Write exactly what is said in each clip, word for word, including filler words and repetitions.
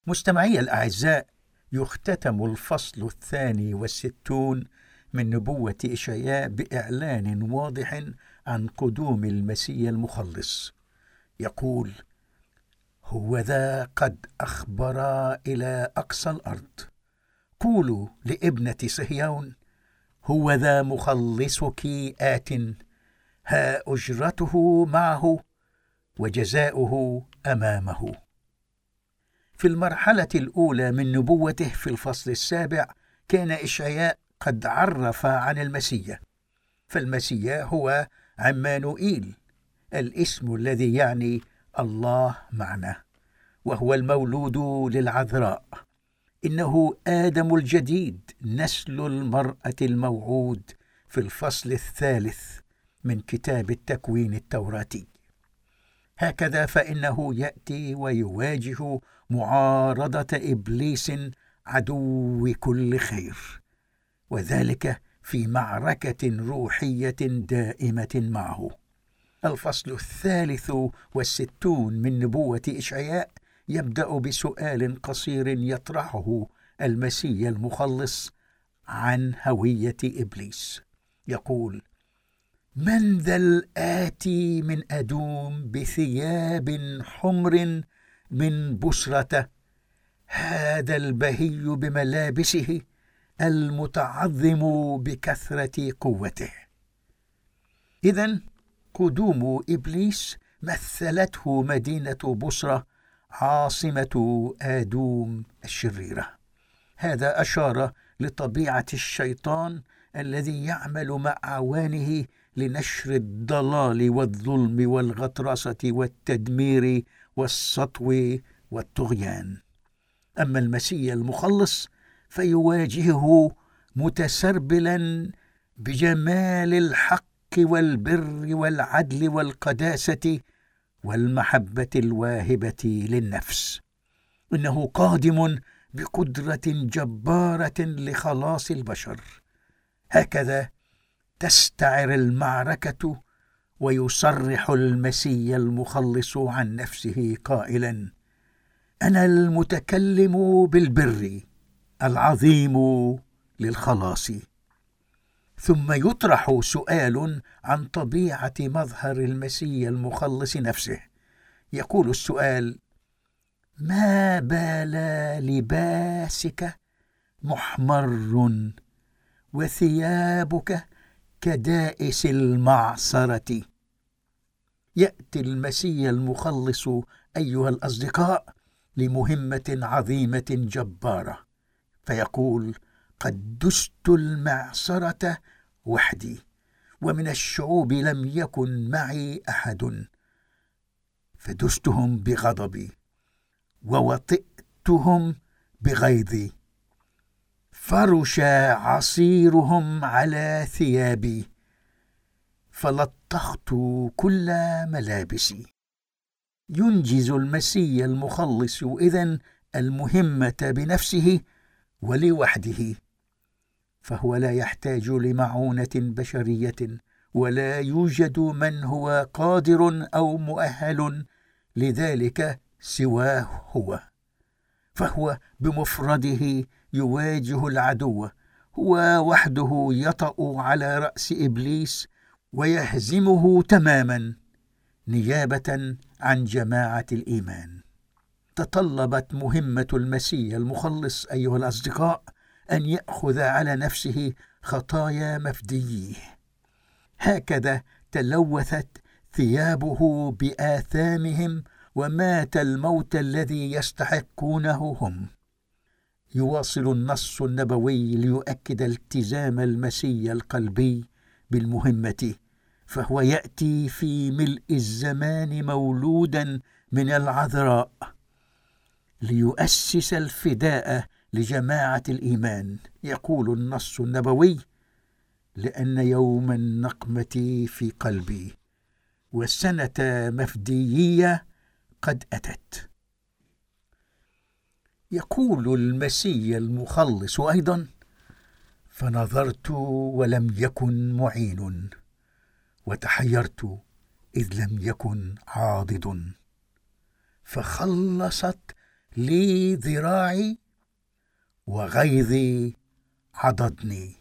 مستمعي الأعزاء، يختتم الفصل الثاني والستون من نبوة إشعياء بإعلان واضح عن قدوم المسيح المخلص. يقول: هوذا قد أخبر إلى أقصى الأرض، قولوا لابنة صهيون: هوذا مخلصك آت، ها أجرته معه وجزاؤه أمامه. في المرحلة الأولى من نبوته في الفصل السابع كان إشعياء قد عرف عن المسيح، فالمسيح هو عمانوئيل، الاسم الذي يعني الله معنا، وهو المولود للعذراء. إنه آدم الجديد، نسل المرأة الموعود في الفصل الثالث من كتاب التكوين التوراتي. هكذا فإنه يأتي ويواجه معارضة إبليس عدو كل خير، وذلك في معركة روحية دائمة معه. الفصل الثالث والستون من نبوة إشعياء يبدأ بسؤال قصير يطرحه المسيح المخلص عن هوية إبليس. يقول: من ذا الآتي من أدوم بثياب حمر من بصرة، هذا البهي بملابسه المتعظم بكثرة قوته. إذن قدوم إبليس مثلته مدينة بصرة عاصمة آدوم الشريرة. هذا أشار لطبيعة الشيطان الذي يعمل مع أعوانه لنشر الضلال والظلم والغطرسة والتدمير والسطو والطغيان. أما المسيح المخلص فيواجهه متسربلا بجمال الحق والبر والعدل والقداسة والمحبة الواهبة للنفس. إنه قادم بقدرة جبارة لخلاص البشر. هكذا تستعر المعركة، ويصرح المسيح المخلص عن نفسه قائلا: أنا المتكلم بالبر العظيم للخلاص. ثم يطرح سؤال عن طبيعة مظهر المسيح المخلص نفسه. يقول السؤال: ما بال لباسك محمر وثيابك كدائس المعصرة؟ يأتي المسيح المخلص أيها الأصدقاء لمهمة عظيمة جبارة، فيقول: قد دست المعصرة وحدي، ومن الشعوب لم يكن معي أحد، فدستهم بغضبي ووطئتهم بغيظي، فرش عصيرهم على ثيابي، فلطخت كل ملابسي. ينجز المسيح المخلص إذن المهمة بنفسه ولوحده، فهو لا يحتاج لمعونة بشرية، ولا يوجد من هو قادر أو مؤهل لذلك سواه هو. فهو بمفرده يواجه العدو، هو وحده يطأ على رأس إبليس ويهزمه تماما، نيابة عن جماعة الإيمان. تطلبت مهمة المسيح المخلص أيها الأصدقاء أن يأخذ على نفسه خطايا مفدييه. هكذا تلوثت ثيابه بآثامهم، ومات الموت الذي يستحقونه هم. يواصل النص النبوي ليؤكد التزام المسيح القلبي بالمهمة، فهو يأتي في ملء الزمان مولودا من العذراء ليؤسس الفداء لجماعة الإيمان. يقول النص النبوي: لأن يوم النقمة في قلبي والسنة مفديية قد أتت. يقول المسيح المخلص أيضا: فنظرت ولم يكن معين، وتحيرت إذ لم يكن عاضد، فخلصت لي ذراعي وغيظي عضدني.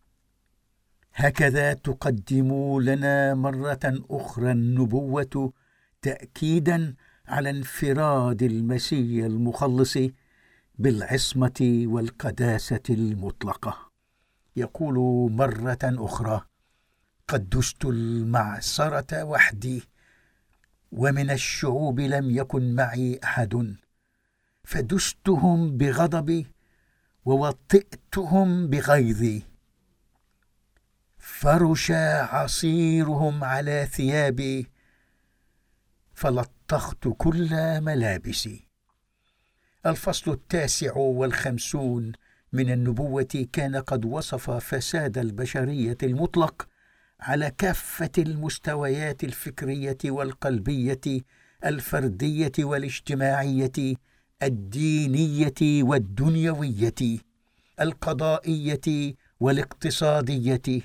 هكذا تقدم لنا مرة أخرى النبوة تأكيدا على انفراد المسيح المخلص بالعصمة والقداسة المطلقة. يقول مرة أخرى: قد دست المعصرة وحدي، ومن الشعوب لم يكن معي أحد، فدستهم بغضبي ووطئتهم بغيظي، فرش عصيرهم على ثيابي، فلطخت كل ملابسي. الفصل التاسع والخمسون من النبوة كان قد وصف فساد البشرية المطلق على كافة المستويات الفكرية والقلبية، الفردية والاجتماعية، الدينية والدنيوية، القضائية والاقتصادية.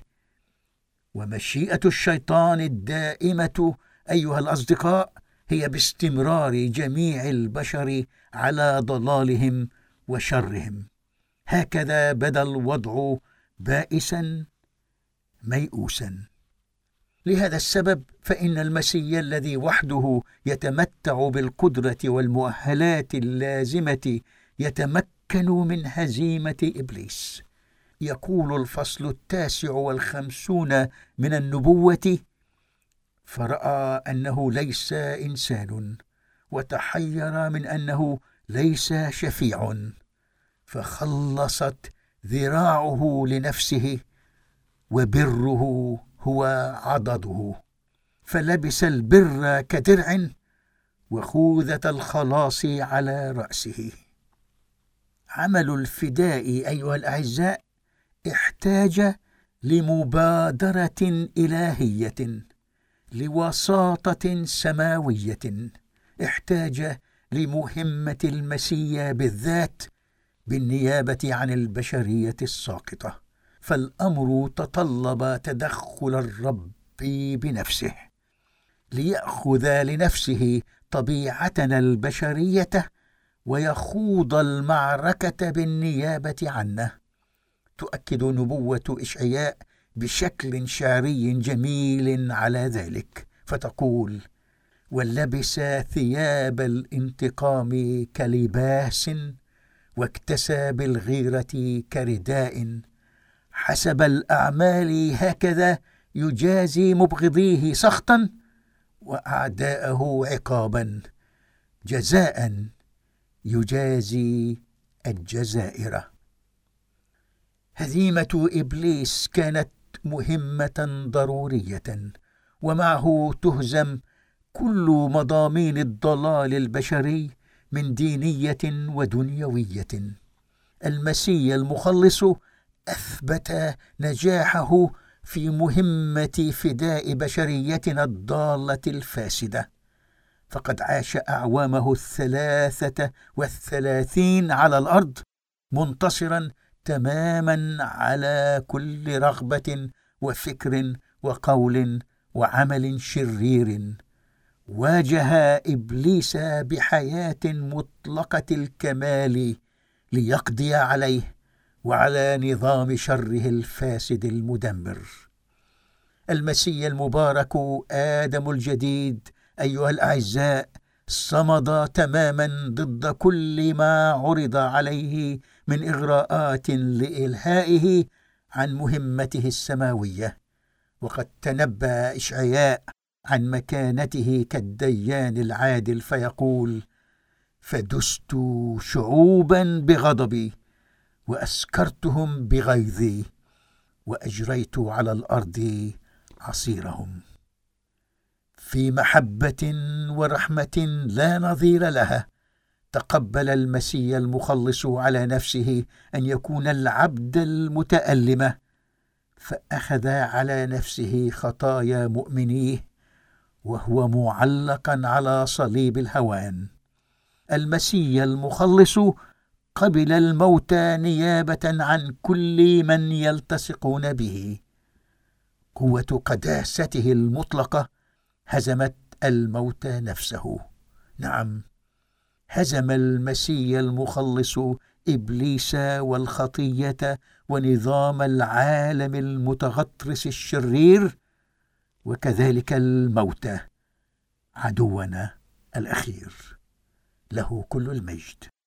ومشيئة الشيطان الدائمة أيها الأصدقاء هي باستمرار جميع البشر على ضلالهم وشرهم. هكذا بدا الوضع بائسا ميؤوسا. لهذا السبب فإن المسيح الذي وحده يتمتع بالقدرة والمؤهلات اللازمة يتمكن من هزيمة إبليس. يقول الفصل التاسع والخمسون من النبوة: فرأى أنه ليس إنسان، وتحير من أنه ليس شفيع، فخلصت ذراعه لنفسه، وبره هو عضده، فلبس البر كدرع، وخوذة الخلاص على رأسه. عمل الفداء أيها الأعزاء احتاج لمبادرة إلهية، لوساطة سماوية، احتاج لمهمة المسيح بالذات بالنيابة عن البشرية الساقطة. فالأمر تطلب تدخل الرب بنفسه ليأخذ لنفسه طبيعتنا البشرية ويخوض المعركة بالنيابة عنا. تؤكد نبوة إشعياء بشكل شعري جميل على ذلك، فتقول: ولبس ثياب الانتقام كلباس، واكتسى بالغيرة كرداء، حسب الأعمال هكذا يجازي مبغضيه سخطا، وأعداءه عقابا، جزاء يجازي الجزائر. هزيمة إبليس كانت مهمة ضرورية، ومعه تهزم كل مضامين الضلال البشري من دينية ودنيوية. المسيح المخلص أثبت نجاحه في مهمة فداء بشريتنا الضالة الفاسدة، فقد عاش أعوامه الثلاثة والثلاثين على الأرض منتصرا تماما على كل رغبة وفكر وقول وعمل شرير. واجه إبليس بحياة مطلقة الكمال ليقضي عليه وعلى نظام شره الفاسد المدمر. المسيح المبارك آدم الجديد أيها الأعزاء صمد تماما ضد كل ما عرض عليه من إغراءات لإلهائه عن مهمته السماوية. وقد تنبأ إشعياء عن مكانته كالديان العادل فيقول: فدست شعوبا بغضبي، وأسكرتهم بغيظي، وأجريت على الأرض عصيرهم. في محبة ورحمة لا نظير لها تقبل المسيح المخلص على نفسه أن يكون العبد المتألم، فأخذ على نفسه خطايا مؤمنيه وهو معلقا على صليب الهوان. المسيح المخلص قبل الموت نيابة عن كل من يلتصقون به. قوة قداسته المطلقة هزمت الموت نفسه. نعم، هزم المسيح المخلص إبليس والخطية ونظام العالم المتغطرس الشرير، وكذلك الموت عدونا الأخير. له كل المجد.